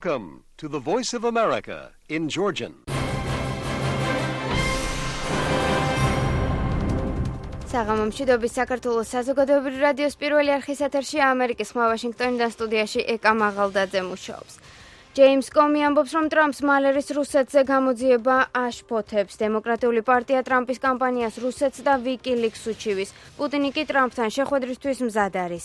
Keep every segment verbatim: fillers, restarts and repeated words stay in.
Welcome to the Voice of America in Georgian. საღამომშვიდობის საქართველოს საზოგადოებრივი რადიოს პირველი არხის ეთერში ამერიკის ხმა ვაშინგტონიდან სტუდიაში ეკა მაღალდაძე მუშაობს. ჯეიმს კომი ამბობს, რომ ტრამპს მალერის რუსეთზე გამოძიება აშფოთებს. დემოკრატიული პარტია ტრამპის კამპანიას რუსეთს და ვიკილიქს უჩივის. პუტინი კი ტრამპთან შეხვედრისთვის მზად არის.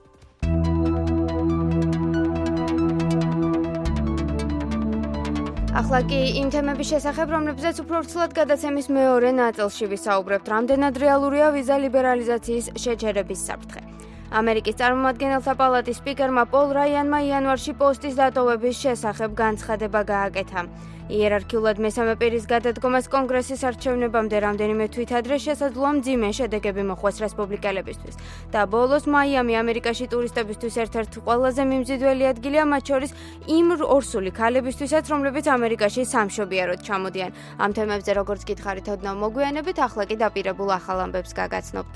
ახლა კი იმ თემების შესახებ, რომლებზეც უფრო ვრცლად გადაცემის მეორე ნაწილში ვისაუბრებთ, რამდენად რეალურია ვიზა ლიბერალიზაციის შეჩერების საფრთხე. ამერიკის წარმომადგენელთა პალატის სპიკერმა პოლ რაიანმა იანვარში პოსტის დატოვების შესახებ განცხადება გააკეთა. იერარქიულად მესამე პირის გადადგომას კონგრესის არჩევნებამდე რამდენიმე თვითადრე შესაძლოა მძიმე შედეგები მოხვდეს რესპუბლიკელებისთვის. და ბოლოს მაიამი ამერიკაში ტურისტებისთვის ერთ-ერთი ყველაზე მიმზიდველი ადგილია, მათ შორის იმ ორსული ქალებისთვისაც, რომლებიც ამერიკაში სამშობიაროდ ჩამოდიან. ამ თემებზე როგორც გითხარით, ოდნავ მოგვიანებით, ახლა კი დაპირებულ ახალ ამბებს გაგაცნობთ.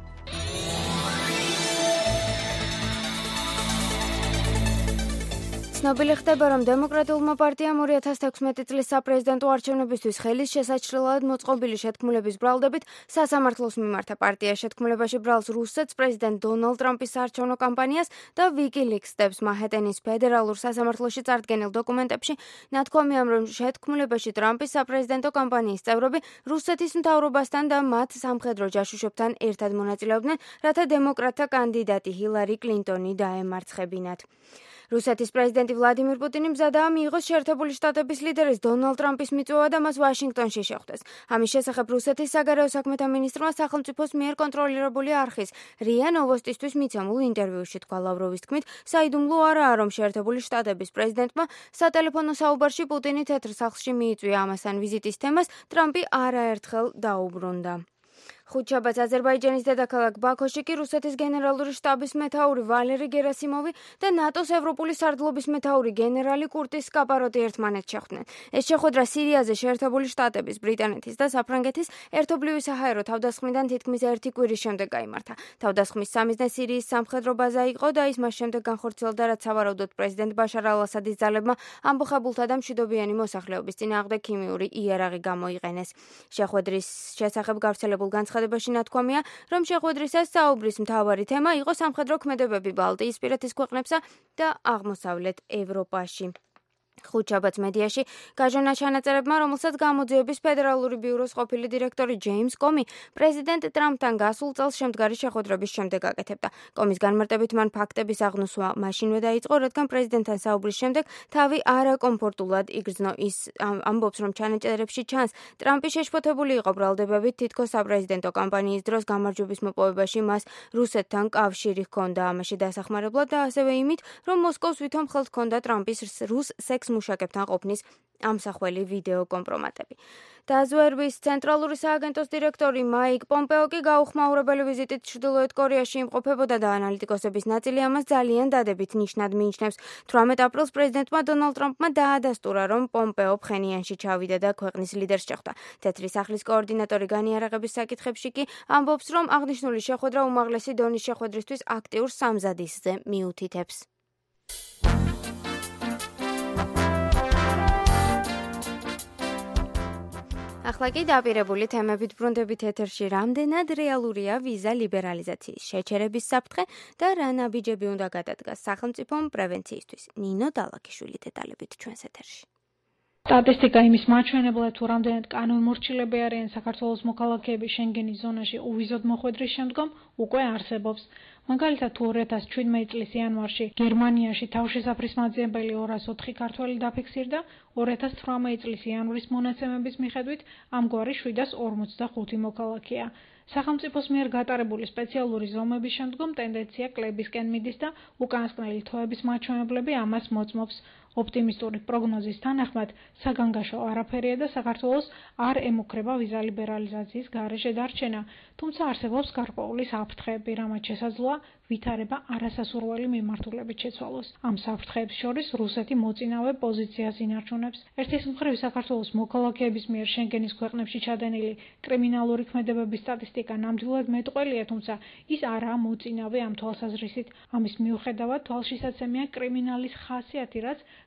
ცნობილი ხდება, რომ დემოკრატიულმა პარტიამ ორი ათას თექვსმეტი წლის საპრეზიდენტო არჩევნებისთვის ხელის შესაჩრებლად მოწყობილი შეთქმულების ბრალდებით სასამართლოს მიმართა. პარტია შეთქმულებაში ბრალს რუსეთს, პრეზიდენტ დონალდ ტრამპის საარჩევნო კამპანიას და ვიკილიქს დებს. მანჰეტენის ფედერალურ სასამართლოში წარდგენილ დოკუმენტებში ნათქვამია, რომ შეთქმულებაში ტრამპის საპრეზიდენტო კამპანიის წევრები რუსეთის მთავრობასთან და მათ სამხედრო ჯაშუშებთან ერთად მონაწილეობდნენ, რათა დემოკრატთა კანდიდატი ჰილარი კლინტონი დაემარცხებინათ. რუსეთის პრეზიდენტი ვლადიმირ პუტინი მზადაა მიიღოს შეერთებული შტატების ლიდერის დონალდ ტრამპის მიწვევა და მას ვაშინგტონში შეხვდეს. ამის შესახებ რუსეთის საგარეო საქმეთა მინისტრმა სახელმწიფოს მიერ კონტროლირებული არხის რია ნოვოსტისთვის მიცემულ ინტერვიუში თქვა. ლავროვის თქმით, საიდუმლო არაა, რომ შეერთებული შტატების პრეზიდენტმა სატელეფონო საუბარში პუტინი თეთრ სახლში მიიწვია. ამასთან ვიზიტის თემას ტრამპი არაერთხელ დაუბრუნდა. ხუთშაბათს აზერბაიჯანის დედაქალაქ ბაქოში კი რუსეთის გენერალური შტაბის მეთაური ვალერი გერასიმოვი და ნატოს ევროპული სარდლობის მეთაური გენერალი კურტის სკაპაროტი ერთმანეთს შეხვდნენ. ეს შეხვედრა სირიაზე შეერთებული შტატების, ბრიტანეთის და საფრანგეთის ერთობლივი საჰაერო თავდასხმიდან თითქმის ერთი კვირის შემდეგ გაიმართა. თავდასხმის სამიზნე სირიის სამხედრო ბაზა იყო და ის მას შემდეგ განხორციელდა, რაც სავარაუდოდ პრეზიდენტ ბაშარ ალ-ასადის ძალებმა ამბოხებულთა და მშვიდობიანი მოსახლეობის წინააღმდეგ ქიმიური იარაღი გამოიყენეს. შეხვედრის შესახებ გავრცელებულ განცხადებაში ნათქვამია, რომ შეხვედრისას საუბრის მთავარი თემა იყო სამხედრო ქმედებები ბალტიისპირეთის ქვეყნებსა და აღმოსავლეთ ევროპაში. ხუთშაბათს მედიაში გაჟონა ჩანაწერებმა, რომელსაც გამოძიების ფედერალური ბიუროს ყოფილი დირექტორი ჯეიმს კომი პრეზიდენტ ტრამპთან გასულ წელს შემდგარი შეხვედრების შემდეგ აკეთებდა. კომის განმარტებით მან ფაქტების აღნოსვა მაშინვე დაიწყო, რადგან პრეზიდენტთან საუბრის შემდეგ თავი არაკომფორტულად იგრძნო. ის ამბობს, რომ ჩანაწერებში ჩანს, ტრამპი შეშფოთებული იყო ბრალდებებით, თითქოს საპრეზიდენტო კამპანიის დროს გამარჯვების მოპოვებაში მას რუსეთთან კავშირი ჰქონდა. ამაში დასახმარებლად და ასევე იმით, რომ მოსკოვს ვითომ ხელთ ჰქონდა ტრამპის რუს სექს მუშაკებთან ყოფნის ამსახველი ვიდეო კომპრომატები. დაზვერვის ცენტრალური სააგენტოს დირექტორი მაიკ პომპეო კი გაუხმაურებელი ვიზიტით ჩრდილოეთ კორეაში იმყოფებოდა და ანალიტიკოსების ნაწილი ამას ძალიან დადებით ნიშნად მიიჩნევს. თვრამეტ აპრილს პრეზიდენტმა დონალდ ტრამპმა დაადასტურა, რომ პომპეო ფხენიანში ჩავიდა და ქვეყნის ლიდერს შეხვდა. თეთრი სახლის კოორდინატორი განიარაღების საკითხებში კი ამბობს, რომ აღნიშნული შეხვედრა უმაღლესი დონის შეხვედრისთვის აქტიურ სამზადისზე მიუთითებს. ახლა კი დაპირებული თემებით ბრუნდებით ეთერში. რამდენად რეალურია ვიზა ლიბერალიზაციის შეჩერების საფრთხე და რა ნაბიჯები უნდა გადადგას სახელმწიფომ პრევენციისთვის? ნინო დალაკიშვილი დეტალებით ჩვენს ეთერში. სტატისტიკა იმის მაჩვენებლად, თუ რამდენად კანონმორჩილები არიან საქართველოს მოქალაქეები შენგენის ზონაში უვიზოდ მოხვედრის შემდგომ, უკვე არსებობს. მაგალითად, თუ ორი ათას შვიდმეტი წლის იანვარში გერმანიაში თავშესაფრის მაძიებელი ორას ოთხი ქართველი დაფიქსირდა, ორი ათას თვრამეტი წლის იანვრის მონაცემების მიხედვით ამგვარი შვიდას ორმოცდახუთი მოქალაქეა. სახელმწიფოს მიერ გატარებული სპეციალური ზომების შემდგომ ტენდენცია კლებისკენ მიდის და უკანასკნელი თვეების მაჩვენებლები ამას მოწმობს. ოპტიმისტური პროგნოზის თანახმად, საგანგაშო არაფერია და საქართველოს არ ემუქრება ვიზა ლიბერალიზაციის გარეშე დარჩენა, თუმცა არსებობს გარკვეული საფრთხეები, რამაც შესაძლოა ვითარება არასასურველი მიმართულებით შეცვალოს. ამ საფრთხეებს შორის რუსეთი მოწინავე პოზიციას ინარჩუნებს. ერთის მხრივ საქართველოს მოქალაქეების მიერ შენგენის ქვეყნებში ჩადენილი კრიმინალური ქმედებების სტატისტიკა ნამდვილად მეტყველია, თუმცა ის არაა მოწინავე ამ თვალსაზრისით. ამის მიუხედავად თვალშისაცემია კრიმინალის ხასიათი, რაც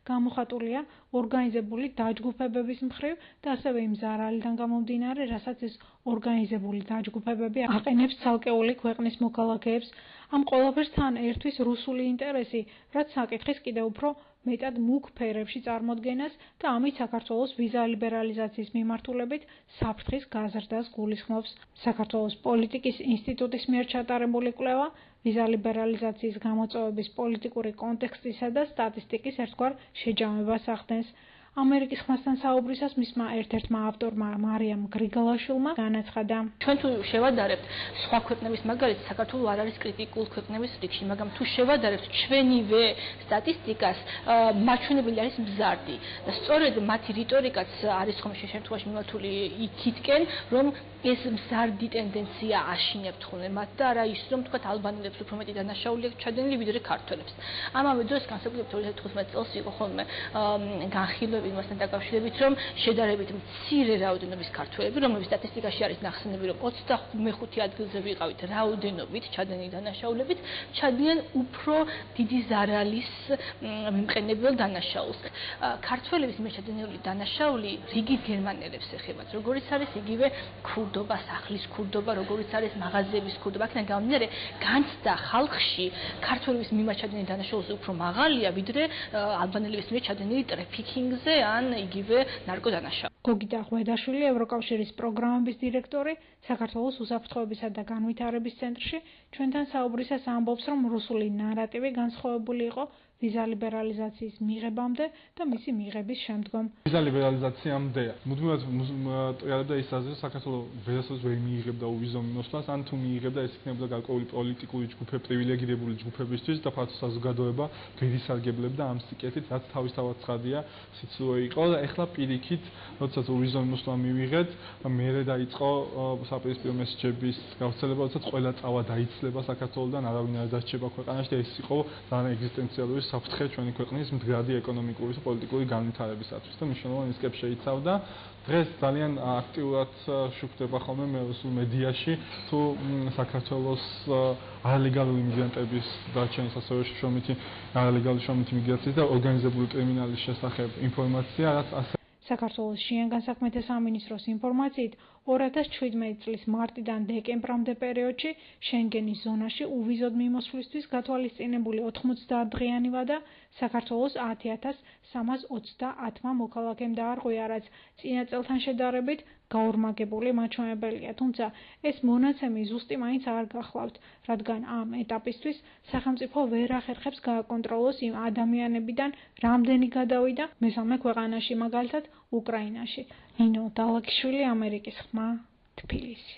გამოხატულია ორგანიზებული დაჯგუფებების მხრივ და ასევე იმ ზარალიდან გამომდინარე, რასაც ეს ორგანიზებული დაჯგუფებები აყენებს ცალკეული ქვეყნის მოქალაქეებს. ამ ყველაფერს თან ერთვის რუსული ინტერესი, რაც საკითხის კიდევ უფრო მეტად მუქ ფერებში წარმოდგენას და ამით საქართველოს ვიზა ლიბერალიზაციის მიმართულებით საფრთხის გაზრდას გულისხმობს. საქართველოს პოლიტიკის ინსტიტუტის მიერ ჩატარებული კვლევა ვიზა ლიბერალიზაციის გამოწვევების პოლიტიკური კონტექსტისა და სტატისტიკის ერთგვარ შეჯამებას ახდენს. ამერიკის ხმასთან საუბრისას მისმა ერთ-ერთმა ავტორმა მარიამ გრიგალაშვილმა განაცხადა: ჩვენ თუ შევადარებთ სხვა ქვეყნების მაგალითად, საქართველო არ არის კრიტიკულ ქვეყნების რიგში, მაგრამ თუ შევადარებთ ჩვენივე სტატისტიკას, მაჩვენებელი არის მზარდი და სწორედ მათი რიტორიკაც არის ხომ შემთხვევაში მიმართული იქითკენ, რომ ეს მზარდი ტენდენცია აშინებთ ხოლმე მათ და არა ის, რომ თქვათ ალბანელებს უფრო მეტი დანაშაული აქვს ჩადენილი ვიდრე ქართველებს. ამავე დროს განსაკუთრებით ორი ათი თხუთმეტი წელს იყო ხოლმე განხილვები იმასთან დაკავშირებით, რომ შედარებით მცირე რაოდენობის ქართველები, რომლებიც სტატისტიკაში არის ნახსენები, რომ ოცდამეხუთე ადგილზე ვიყავით რაოდენობით ჩადენილი დანაშაულებით, ჩადიან უფრო დიდი ზარალის მიმყენებელ დანაშაულს. ქართველების მიერ ჩადენილი დანაშაული რიგით გერმანელებს ეხებათ, როგორიც არის იგივე ქურდობა, სახლის ქურდობა, როგორიც არის მაღაზიების ქურდობა. აქედან გამომდინარე, განცდა ხალხში ქართველების მიმართ ჩადენილი დანაშაულზე უფრო მაღალია, ვიდრე ალბანელების მიერ ჩადენილი ტრაფიკინგზე ან იგივე ნარკოდანაშაული. გოგიტა ღვედაშვილი, ევროკავშირის პროგრამების დირექტორი, საქართველოს უსაფრთხოებისა და განვითარების ცენტრში ჩვენთან საუბრისას ამბობს, რომ რუსული ნარატივი განსხვავებული იყო ვიზა ლიბერალიზაციის მიღებამდე და მისი მიღების შემდგომ. ვიზა ლიბერალიზაციამდე მუდმივად ტრიალებდა ის აზრი, საქართველოს ვერასოდეს ვერ მიიღებდა უვიზო მიმოსვლას, ან თუ მიიღებდა, ეს იქნებოდა გარკვეული პოლიტიკური ჯგუფები, პრივილეგირებული ჯგუფებისთვის და ფართო საზოგადოება გერისარგებლებდა ამ სიკეთით, რაც თავისთავად ცხადია, სიცრუე იყო და ეხლა პირიქით, როდესაც უვიზო მიმოსვლა მივიღეთ, მერე დაიწყო საპირისპირო მესეჯების გავრცელება, როდესაც ყველა წავა დაიცლება საქართველოსთან, არავინ არ დასჭება ქვეყანაში და ეს იყო ძალიან ეგზისტენციალური საფრთხე ჩვენი ქვეყნის მდგრადი ეკონომიკური და პოლიტიკური განვითარებისათვის და მნიშვნელოვანი რისკებს შეიცავდა. დღეს ძალიან აქტიურად შუქდება ხოლმე რუსულ მედიაში თუ საქართველოს არალეგალური მიგრანტების დარჩენის, ასევე შრომითი არალეგალური შრომითი მიგრაციის და ორგანიზებული კრიმინალის შესახებ ინფორმაცია, რაც ასე საქართველოს შინაგან საქმეთა სამინისტროს ინფორმაციით, ორი ათას შვიდმეტი წლის მარტიდან დეკემბრამდე პერიოდში შენგენის ზონაში უვიზოდ მიმოსვლისთვის გათვალისწინებული ოთხმოცდაათ დღიანი ვადა საქართველოს ათი ათას სამას ოცდაათმა მოქალაქემ დაარღვია, რაც წინა წელთან შედარებით გაორმაგებული მაჩვენებელია, თუმცა ეს მონაცემი ზუსტი მაინც არ გახლავთ, რადგან ამ ეტაპისთვის სახელმწიფო ვერ ახერხებს გააკონტროლოს იმ ადამიანებიდან რამდენი გადავიდა მესამე ქვეყანაში, მაგალითად უკრაინაში. ნინო დალაკიშვილი, ამერიკის ხმა, თბილისი.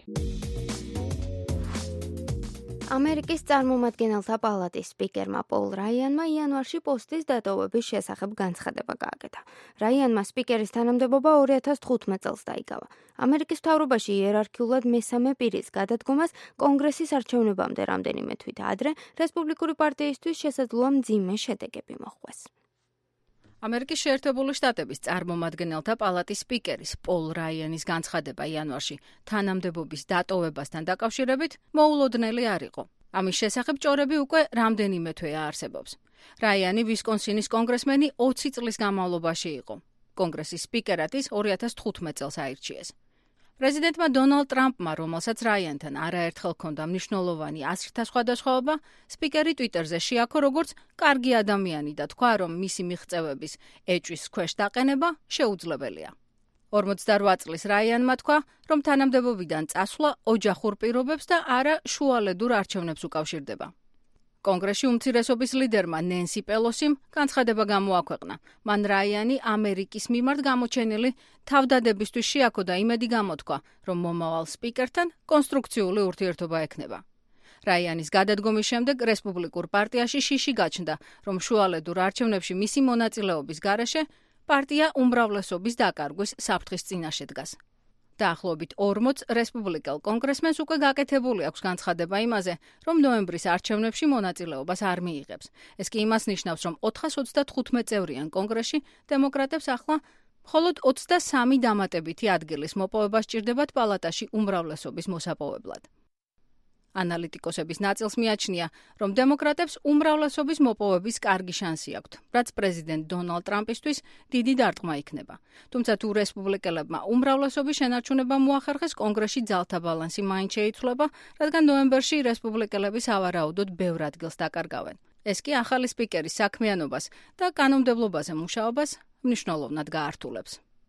ამერიკის წარმომადგენელთა პალატის სპიკერმა პოლ რაიანმა იანვარში პოსტის დატოვების შესახებ განცხადება გააკეთა. რაიანმა სპიკერის თანამდებობა ორი ათას თხუთმეტ წელს დაიკავა. ამერიკის მთავრობაში იერარქიულად მესამე პირის გადადგომას კონგრესის არჩევნებამდე რამდენიმე თვით ადრე რესპუბლიკური პარტიისთვის შესაძლოა მძიმე შედეგები მოჰყვეს. ამერიკის შეერთებული შტატების წარმომადგენელთა პალატის სპიკერის პოლ რაიანის განცხადება იანვარში თანამდებობის დატოვებასთან დაკავშირებით მოულოდნელი არ იყო. ამის შესახებ ჭორები უკვე რამდენიმე თვეა არსებობს. რაიანი ვისკონსინის კონგრესმენი ოცი წლის განმავლობაში იყო. კონგრესის სპიკერად ის ორი ათას თხუთმეტ წელს აირჩიეს. პრეზიდენტმა დონალდ ტრამპმა, რომელსაც რაიანთან არაერთხელ ჰქონდა მნიშვნელოვანი აზრთა სხვადასხვაობა, სპიკერი ტვიტერზე შეაქო როგორც კარგი ადამიანი და თქვა, რომ მისი მიღწევების ეჭვის ქვეშ დაყენება შეუძლებელია. ორმოცდარვა წლის რაიანმა თქვა, რომ თანამდებობიდან წასვლა ოჯახურ პირობებს და არა შუალედურ არჩევნებს უკავშირდება. კონგრესში უმცირესობის ლიდერმა ნენსი პელოსიმ განცხადება გამოაქვეყნა. მან რაიანი ამერიკის მიმართ გამოჩენილი თავდადებისთვის შეაქო და იმედი გამოთქვა, რომ მომავალ სპიკერთან კონსტრუქციული ურთიერთობა ექნება. რაიანის გადადგომის შემდეგ რესპუბლიკურ პარტიაში შიში გაჩნდა, რომ შუალედურ არჩევნებში მისი მონაწილეობის გარეშე პარტია უმრავლესობის დაკარგვის საფრთხის წინაშე დგას. დაახლოებით ორმოც რესპუბლიკელ კონგრესმენს უკვე გაკეთებული აქვს განცხადება იმაზე, რომ ნოემბრის არჩევნებში მონაწილეობას არ მიიღებს. ეს კი იმას ნიშნავს, რომ ოთხას ოცდათხუთმეტ წევრიან კონგრესში დემოკრატებს ახლა მხოლოდ ოცდასამი დამატებითი ადგილის მოპოვება სჭირდებათ პალატაში უმრავლესობის მოსაპოვებლად. ანალიტიკოსების ნაწილს მიაჩნია, რომ დემოკრატებს უმრავლესობის მოპოვების კარგი შანსი აქვთ, რაც პრეზიდენტ დონალდ ტრამპისთვის დიდი დარტყმა იქნება. თუმცა თუ რესპუბლიკელებმა უმრავლესობის შენარჩუნება მოახერხეს, კონგრესში ძალთა ბალანსი მაინც შეიცვლება, რადგან ნოემბერში რესპუბლიკელები სავარაუდოდ ბევრ ადგილს დაკარგავენ. ეს კი ახალი სპიკერის საქმიანობას და კანონმდებლობაზე მუშაობას მნიშვნელოვნად გაართულებს.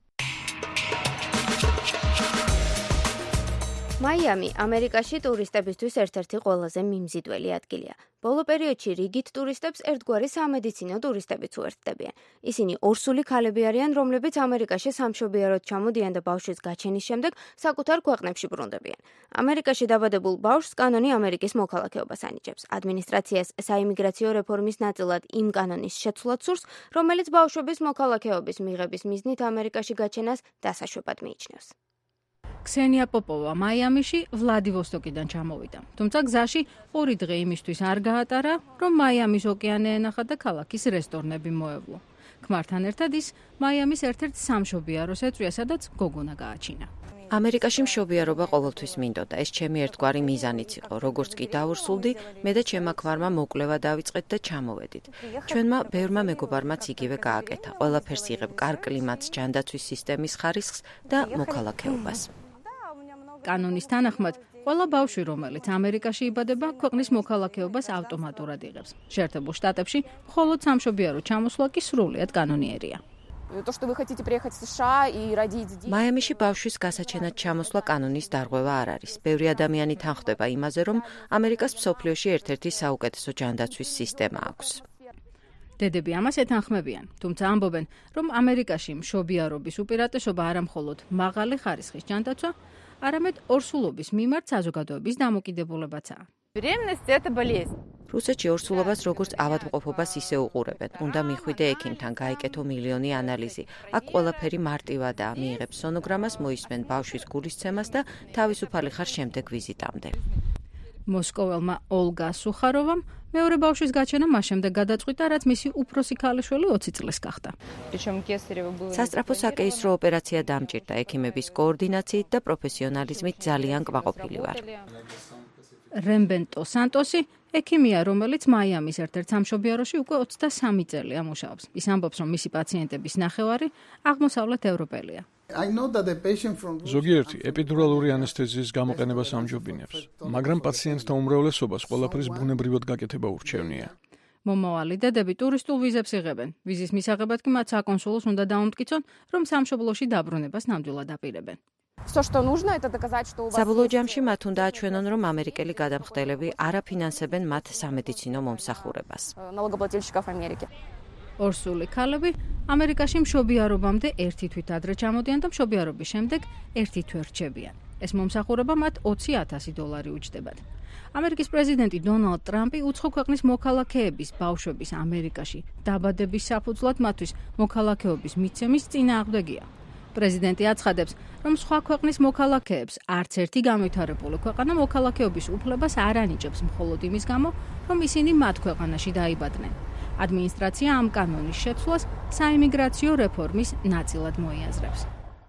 მაიამი ამერიკაში ტურისტებისთვის ერთ-ერთი ყველაზე მიმზიდველი ადგილია. ბოლო პერიოდში რიგით ტურისტებს ერთგვარი სამედიცინო ტურისტებიც უერთდებიან. ისინი ორსული ქალები არიან, რომლებიც ამერიკაში სამშობიაროდ ჩამოდიან და ბავშვის გაჩენის შემდეგ საკუთარ ქვეყნებში ბრუნდებიან. ამერიკაში დაბადებულ ბავშვს კანონი ამერიკის მოქალაქეობას ანიჭებს. ადმინისტრაციას საიმიგრაციო რეფორმის ნაწილად იმ კანონის შეცვლაც სურს, რომელიც ბავშვების მოქალაქეობის მიღების მიზნით ამერიკაში გაჩენას დასაშვებად მიიჩნევს. ქსენია პოპოვა მაიამიში ვლადივოსტოკიდან ჩამოვიდა. თუმცა გზაში ორი დღე იმისთვის არ გაატარა, რომ მაიამის ოკეანე ენახა და ქალაქის რესტორნები მოევლო. ქმართან ერთად ის მაიამის ერთ-ერთ სამშობიაროს ეწვია, სადაც გოგონა გააჩინა. ამერიკაში მშობიარობა ყოველთვის მინდოდა. ეს ჩემი ერთგვარი მიზანიც იყო. როგორც კი დავურსულდი, მე და ჩემმა ქმარმა მოკვლევა დავიწყეთ და ჩამოვედით. ჩვენმა ბევრმა მეგობარმაც იგივე გააკეთა. ყველაფერს იღებ კარგ კლიმატს, ჯანდაცვის სისტემის ხარისხს და მოქალაქეობას. კანონის თანახმად, ყველა ბავშვი, რომელიც ამერიკაში იბადება, ქვეყნის მოქალაქეობას ავტომატურად იღებს. შეერთებულ შტატებში მხოლოდ სამშობიარო ჩამოსვლა კი სრულიად კანონიერია. მაიამიში ბავშვის გასაჩენად ჩამოსვლა კანონის დარღვევა არ არის. ბევრი ადამიანი თანხდება იმაზე, რომ ამერიკას მსოფლიოში ერთ-ერთი საუკეთესო ჯანდაცვის სისტემა აქვს. დედები ამას ეთანხმებიან, თუმცა ამბობენ, რომ ამერიკაში მშობიარობის უპირატესობა არა მხოლოდ მაღალი ხარისხის ჯანდაცვა, არამედ ორსულობის მიმართ საზოგადოების დამოკიდებულებაცაა. რუსეთში ორსულობას როგორც ავადმყოფობას ისე უყურებენ. უნდა მიხვიდე ექიმთან, გაიკეთო მილიონი ანალიზი. აქ ყველაფერი მარტივადაა, მიიღებ სონოგრამას, მოისმენ ბავშვის გულისცემას და თავისუფალი ხარ შემდეგ ვიზიტამდე. მოსკოველმა ოლგა სუხაროვამ მეორე ბავშვის გაჩენა მას შემდეგ გადაწყვიტა, რაც მისი უფროსი ქალიშვილი ოცი წლის გახდა. სასწრაფო საკეისრო ოპერაცია დამჭირდა, ექიმების კოორდინაციით და პროფესიონალიზმით ძალიან კმაყოფილი ვარ. რემბენტო სანტოსი ექიმია, რომელიც მაიამის ერთ-ერთ სამშობიაროში უკვე ოცდასამი წელია მუშაობს. ის ამბობს, რომ მისი პაციენტების ნახევარი აღმოსავლეთ ევროპელია. ზოგიერთი ეპიდურალური ანესთეზიის გამოყენებას ამჯობინებს, მაგრამ პაციენტთა უმრავლესობას ყველაფრის ბუნებრივად გაკეთება ურჩევნია. მომავალი დედები ტურისტულ ვიზებს იღებენ. ვიზის მისაღებად კი მათ საკონსულოს უნდა დაუმტკიცონ, რომ სამშობლოში დაბრუნებას ნამდვილად აპირებენ. საბოლოო ჯამში მათ უნდა აჩვენონ, რომ ამერიკელი გადამხდელები არ აფინანსებენ მათ სამედიცინო მომსახურებას. ორსული ქალები ამერიკაში მშობიარობამდე ერთი თვით ადრე ჩამოდიან და მშობიარობის შემდეგ ერთი თვე რჩებიან. ეს მომსახურება მათ ოცი ათასი დოლარი უჯდებათ. ამერიკის პრეზიდენტი დონალდ ტრამპი უცხო ქვეყნის მოქალაქეების ბავშვების ამერიკაში დაბადების საფუძვლად მათთვის მოქალაქეობის მიცემის წინააღმდეგია. პრეზიდენტი აცხადებს, რომ სხვა ქვეყნის მოქალაქეებს არც ერთი განვითარებული ქვეყანა მოქალაქეობის უფლებას არ ანიჭებს მხოლოდ იმის გამო, რომ ისინი მათ ქვეყანაში დაიბადნენ. ადმინისტრაცია ამ კანონის შეცვლას საიმიგრაციო რეფორმის ნაწილად მოიაზრებს.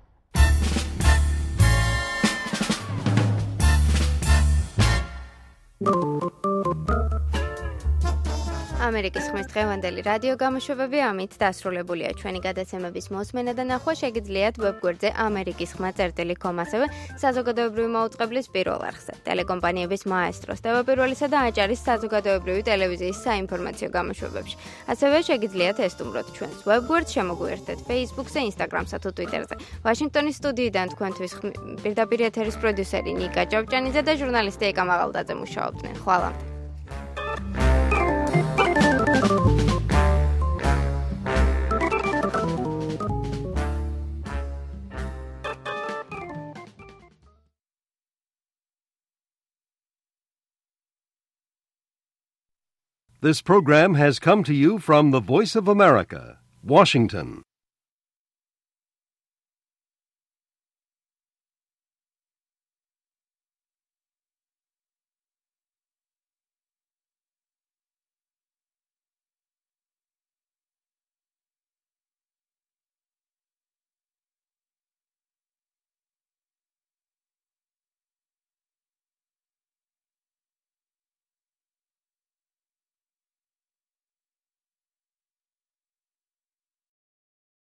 ამერიკის ხმის დღევანდელი რადიო გამოშვებები ამით დასრულებულია. ჩვენი გადაცემების მოსმენა და ნახვა შეგიძლიათ ვებგვერდზე ამერიკის ხმა წერტილი კომ, ასევე საზოგადოებრივი მაუწყებლის პირველ არხზე. ტელეკომპანიების მაესტროს, ტევაპირველისა და აჭარის საზოგადოებრივი ტელევიზიის საინფორმაციო გამოშვებებში. ასევე შეგიძლიათ ესტუმროთ ჩვენს ვებგვერდს, შემოგვიერთდეთ Facebook-ზე, Instagram-სა თუ Twitter-ზე. ვაშინგტონის სტუდიიდან თქვენთვის პირდაპირ ეთერის პროდიუსერი ნიკა ჭავჭანიძე და ჟურნალისტი ეკა მაღალდაძე მუშაობდნენ. ხვალამდე. This program has come to you from the Voice of America, Washington.